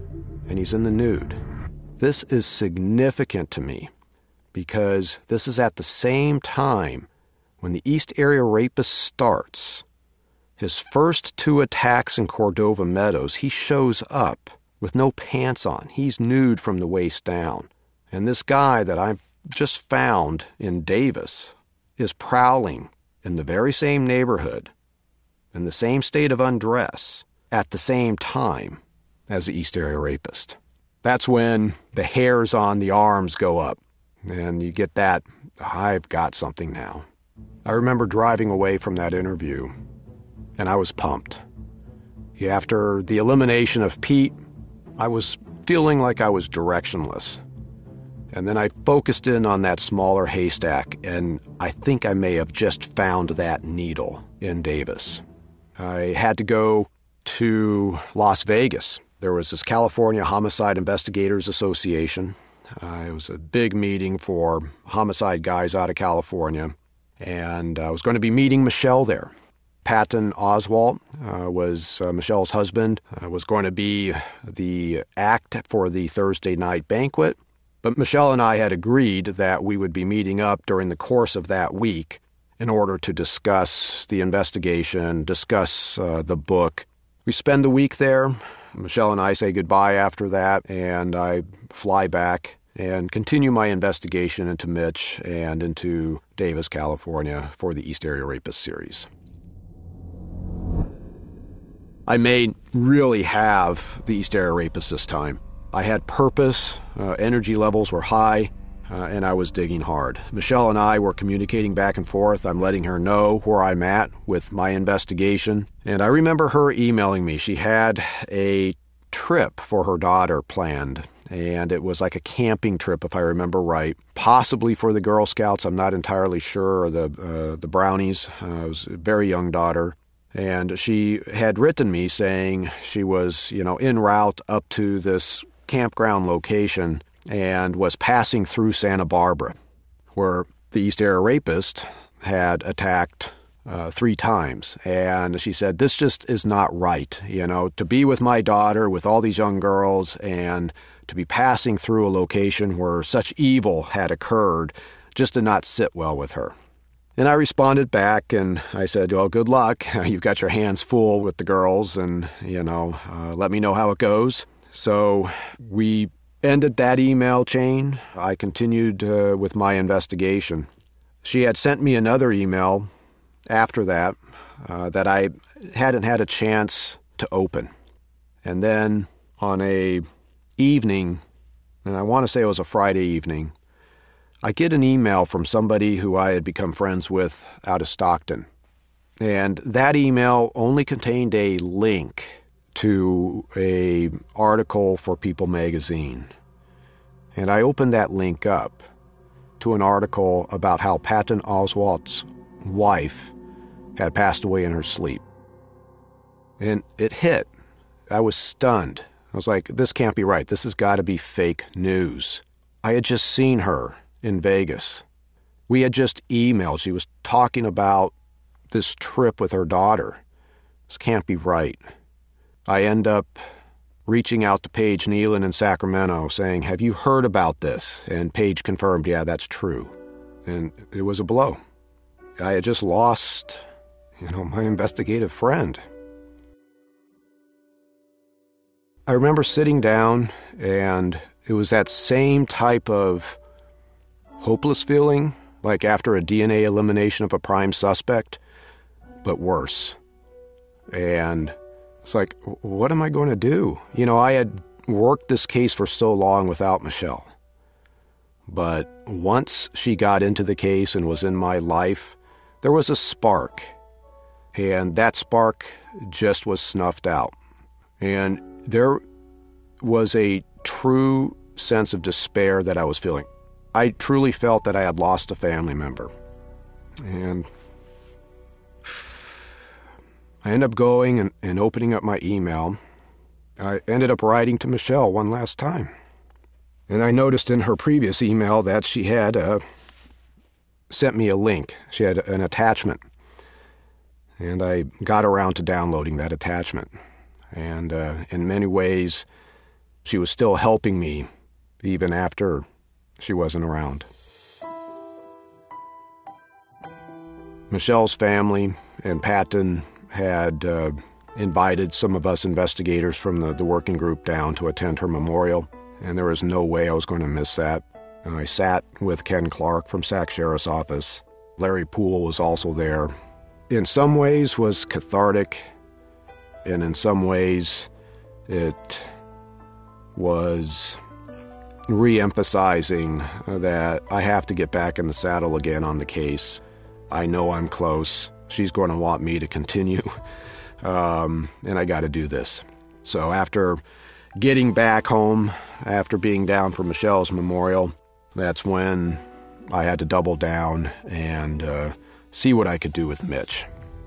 and he's in the nude. This is significant to me because this is at the same time when the East Area Rapist starts. His first 2 attacks in Cordova Meadows, he shows up with no pants on. He's nude from the waist down. And this guy that I just found in Davis is prowling in the very same neighborhood, in the same state of undress, at the same time as the East Area Rapist. That's when the hairs on the arms go up, and you get that, I've got something now. I remember driving away from that interview, and I was pumped. After the elimination of Pete, I was feeling like I was directionless. And then I focused in on that smaller haystack, and I think I may have just found that needle in Davis. I had to go to Las Vegas. There was this California Homicide Investigators Association. It was a big meeting for homicide guys out of California, and I was going to be meeting Michelle there. Patton Oswalt was Michelle's husband, was going to be the act for the Thursday night banquet. But Michelle and I had agreed that we would be meeting up during the course of that week in order to discuss the investigation, discuss the book. We spend the week there. Michelle and I say goodbye after that, and I fly back and continue my investigation into Mitch and into Davis, California for the East Area Rapist series. I may really have the East Area Rapist this time. I had purpose, energy levels were high, and I was digging hard. Michelle and I were communicating back and forth. I'm letting her know where I'm at with my investigation. And I remember her emailing me. She had a trip for her daughter planned, and it was like a camping trip, if I remember right, possibly for the Girl Scouts. I'm not entirely sure, or the Brownies. It was a very young daughter. And she had written me saying she was, en route up to this campground location and was passing through Santa Barbara, where the East Area Rapist had attacked 3 times. And she said, this just is not right, to be with my daughter with all these young girls and to be passing through a location where such evil had occurred just did not sit well with her. And I responded back and I said, well, good luck. You've got your hands full with the girls and, let me know how it goes. So we ended that email chain. I continued with my investigation. She had sent me another email after that that I hadn't had a chance to open. And then on a evening, and I want to say it was a Friday evening, I get an email from somebody who I had become friends with out of Stockton. And that email only contained a link to an article for People magazine. And I opened that link up to an article about how Patton Oswalt's wife had passed away in her sleep. And it hit. I was stunned. I was like, this can't be right. This has got to be fake news. I had just seen her in Vegas. We had just emailed. She was talking about this trip with her daughter. This can't be right. I end up reaching out to Paige Nealon in Sacramento saying, have you heard about this? And Paige confirmed, yeah, that's true. And it was a blow. I had just lost, my investigative friend. I remember sitting down, and it was that same type of hopeless feeling, like after a DNA elimination of a prime suspect, but worse. And it's like, what am I going to do? I had worked this case for so long without Michelle. But once she got into the case and was in my life, there was a spark. And that spark just was snuffed out. And there was a true sense of despair that I was feeling. I truly felt that I had lost a family member. And I ended up going and opening up my email. I ended up writing to Michelle one last time. And I noticed in her previous email that she had sent me a link. She had an attachment. And I got around to downloading that attachment. And in many ways, she was still helping me even after she wasn't around. Michelle's family and Patton had invited some of us investigators from the working group down to attend her memorial, and there was no way I was going to miss that. And I sat with Ken Clark from Sac Sheriff's Office. Larry Poole was also there. In some ways was cathartic, and in some ways it was re-emphasizing that I have to get back in the saddle again on the case. I know I'm close. She's going to want me to continue, and I got to do this. So after getting back home, after being down for Michelle's memorial, that's when I had to double down and see what I could do with Mitch.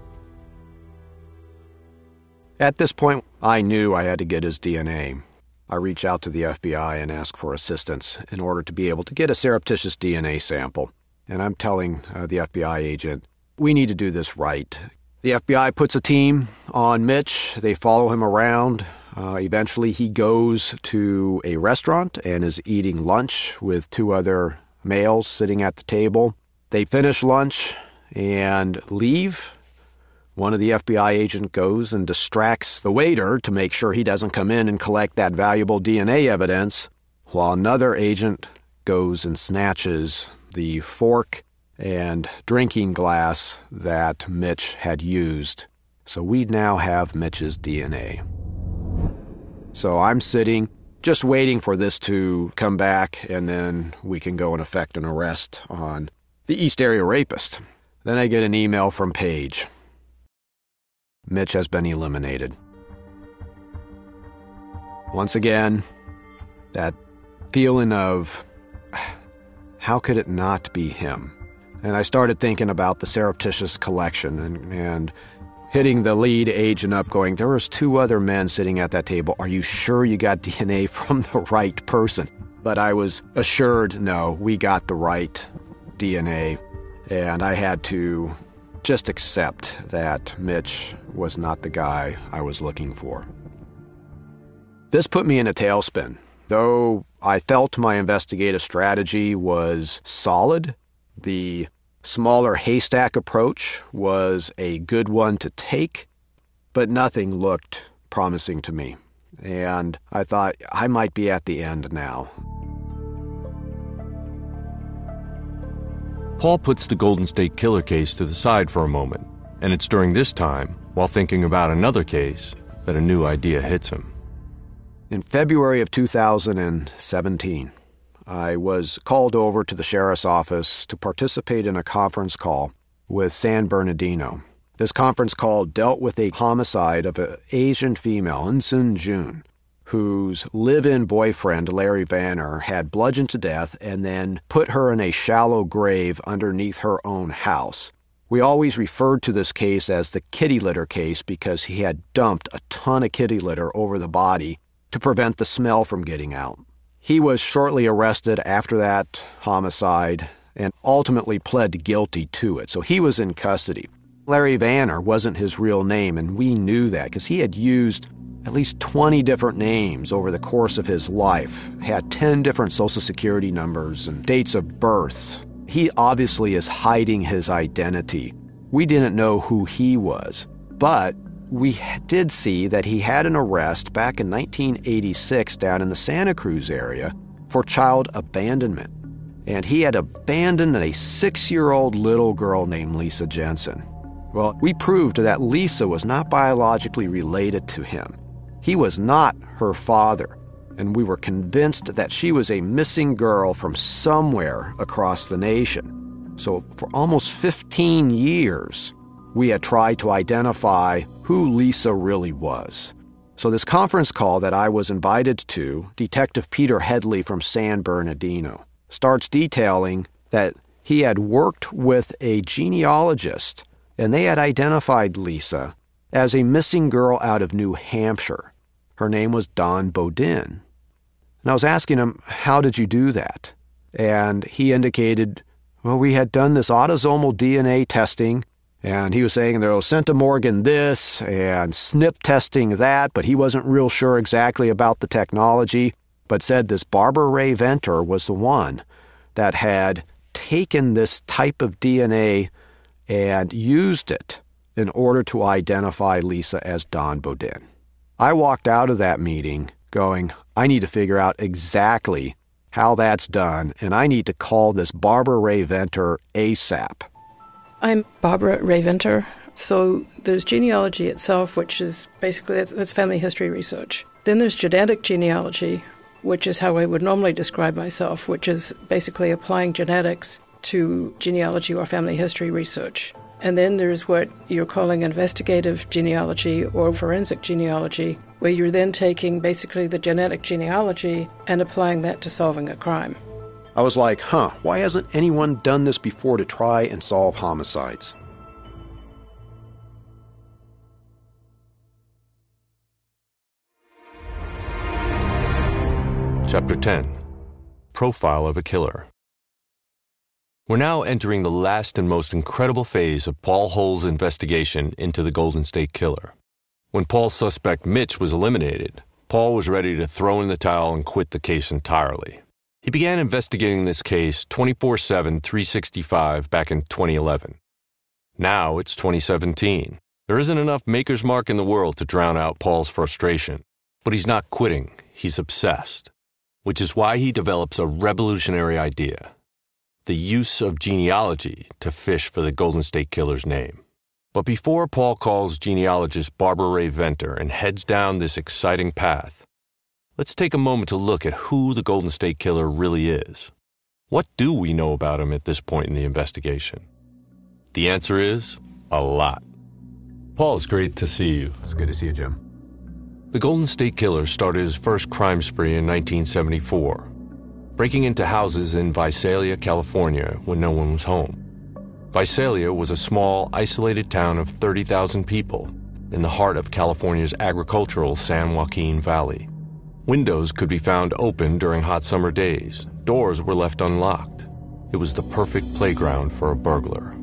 At this point, I knew I had to get his DNA. I reached out to the FBI and asked for assistance in order to be able to get a surreptitious DNA sample. And I'm telling the FBI agent, we need to do this right. The FBI puts a team on Mitch. They follow him around. Eventually, he goes to a restaurant and is eating lunch with two other males sitting at the table. They finish lunch and leave. One of the FBI agents goes and distracts the waiter to make sure he doesn't come in and collect that valuable DNA evidence, while another agent goes and snatches the fork and drinking glass that Mitch had used. So we now have Mitch's DNA. So I'm sitting, just waiting for this to come back, and then we can go and effect an arrest on the East Area Rapist. Then I get an email from Paige. Mitch has been eliminated. Once again, that feeling of, how could it not be him? And I started thinking about the surreptitious collection and hitting the lead agent up going, there was two other men sitting at that table. Are you sure you got DNA from the right person? But I was assured, no, we got the right DNA. And I had to just accept that Mitch was not the guy I was looking for. This put me in a tailspin. Though I felt my investigative strategy was solid, the smaller haystack approach was a good one to take, but nothing looked promising to me. And I thought I might be at the end now. Paul puts the Golden State Killer case to the side for a moment, and it's during this time, while thinking about another case, that a new idea hits him. In February of 2017, I was called over to the sheriff's office to participate in a conference call with San Bernardino. This conference call dealt with a homicide of an Asian female, Eunsoon Jun, whose live-in boyfriend, Larry Vanner, had bludgeoned to death and then put her in a shallow grave underneath her own house. We always referred to this case as the kitty litter case because he had dumped a ton of kitty litter over the body to prevent the smell from getting out. He was shortly arrested after that homicide and ultimately pled guilty to it, so he was in custody. Larry Vanner wasn't his real name, and we knew that because he had used at least 20 different names over the course of his life, had 10 different Social Security numbers and dates of births. He obviously is hiding his identity. We didn't know who he was, but we did see that he had an arrest back in 1986 down in the Santa Cruz area for child abandonment. And he had abandoned a 6-year-old little girl named Lisa Jensen. Well, we proved that Lisa was not biologically related to him. He was not her father, and we were convinced that she was a missing girl from somewhere across the nation. So for almost 15 years, we had tried to identify who Lisa really was. So this conference call that I was invited to, Detective Peter Headley from San Bernardino, starts detailing that he had worked with a genealogist, and they had identified Lisa as a missing girl out of New Hampshire. Her name was Dawn Bodin. And I was asking him, how did you do that? And he indicated, well, we had done this autosomal DNA testing, and he was saying there was centimorgan this and SNP testing that, but he wasn't real sure exactly about the technology, but said this Barbara Ray Venter was the one that had taken this type of DNA and used it in order to identify Lisa as Dawn Bodin. I walked out of that meeting going, I need to figure out exactly how that's done, and I need to call this Barbara Ray Venter ASAP. I'm Barbara Ray Venter. So there's genealogy itself, which is basically, that's family history research. Then there's genetic genealogy, which is how I would normally describe myself, which is basically applying genetics to genealogy or family history research. And then there's what you're calling investigative genealogy or forensic genealogy, where you're then taking basically the genetic genealogy and applying that to solving a crime. I was like, why hasn't anyone done this before to try and solve homicides? Chapter 10. Profile of a Killer. We're now entering the last and most incredible phase of Paul Hull's investigation into the Golden State Killer. When Paul's suspect Mitch was eliminated, Paul was ready to throw in the towel and quit the case entirely. He began investigating this case 24/7, 365 back in 2011. Now it's 2017. There isn't enough maker's mark in the world to drown out Paul's frustration. But he's not quitting, he's obsessed. Which is why he develops a revolutionary idea: the use of genealogy to fish for the Golden State Killer's name. But before Paul calls genealogist Barbara Ray Venter and heads down this exciting path, let's take a moment to look at who the Golden State Killer really is. What do we know about him at this point in the investigation? The answer is a lot. Paul, it's great to see you. It's good to see you, Jim. The Golden State Killer started his first crime spree in 1974, breaking into houses in Visalia, California, when no one was home. Visalia was a small, isolated town of 30,000 people in the heart of California's agricultural San Joaquin Valley. Windows could be found open during hot summer days. Doors were left unlocked. It was the perfect playground for a burglar.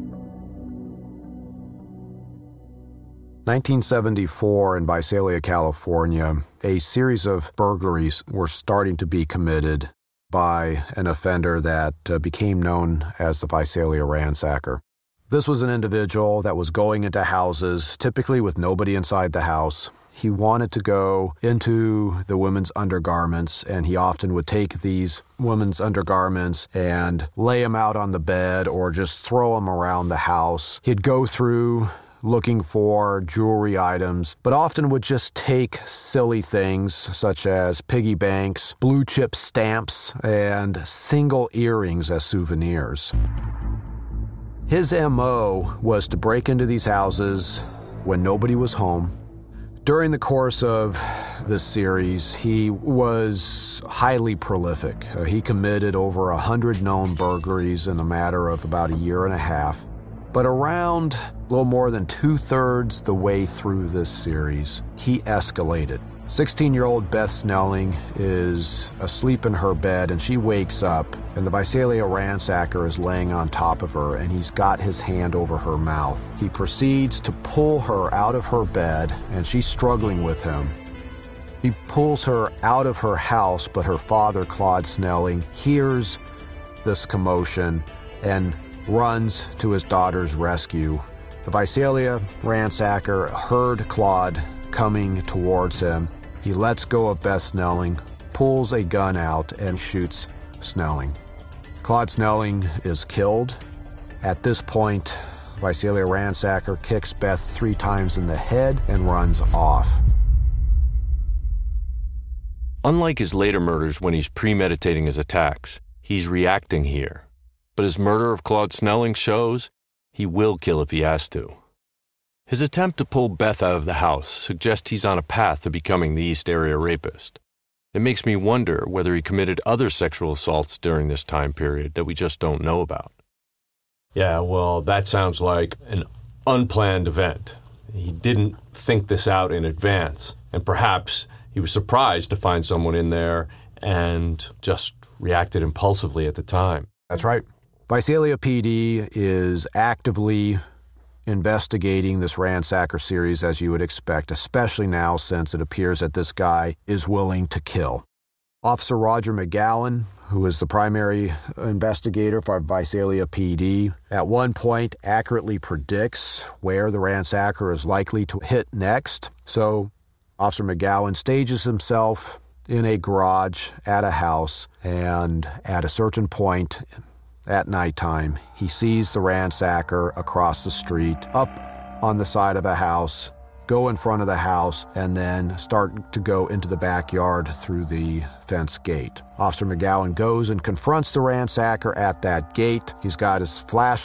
1974 in Visalia, California, a series of burglaries were starting to be committed by an offender that became known as the Visalia Ransacker. This was an individual that was going into houses, typically with nobody inside the house. He wanted to go into the women's undergarments, and he often would take these women's undergarments and lay them out on the bed or just throw them around the house. He'd go through looking for jewelry items, but often would just take silly things such as piggy banks, blue chip stamps, and single earrings as souvenirs. His MO was to break into these houses when nobody was home. During the course of this series, he was highly prolific. He committed over 100 known burglaries in the matter of about a year and a half. But around a little more than 2/3 the way through this series, he escalated. 16-year-old Beth Snelling is asleep in her bed, and she wakes up, and the Visalia ransacker is laying on top of her, and he's got his hand over her mouth. He proceeds to pull her out of her bed, and she's struggling with him. He pulls her out of her house, but her father, Claude Snelling, hears this commotion and runs to his daughter's rescue. The Visalia ransacker heard Claude coming towards him. He lets go of Beth Snelling, pulls a gun out, and shoots Snelling. Claude Snelling is killed. At this point, Visalia ransacker kicks Beth 3 times in the head and runs off. Unlike his later murders when he's premeditating his attacks, he's reacting here. But his murder of Claude Snelling shows he will kill if he has to. His attempt to pull Beth out of the house suggests he's on a path to becoming the East Area Rapist. It makes me wonder whether he committed other sexual assaults during this time period that we just don't know about. Yeah, well, that sounds like an unplanned event. He didn't think this out in advance, and perhaps he was surprised to find someone in there and just reacted impulsively at the time. That's right. Visalia PD is actively investigating this ransacker series, as you would expect, especially now since it appears that this guy is willing to kill. Officer Roger McGowan, who is the primary investigator for Visalia PD, at one point accurately predicts where the ransacker is likely to hit next. So Officer McGowan stages himself in a garage at a house, and at a certain point at nighttime, he sees the ransacker across the street, up on the side of a house, go in front of the house, and then start to go into the backyard through the fence gate. Officer McGowan goes and confronts the ransacker at that gate. He's got his flashlight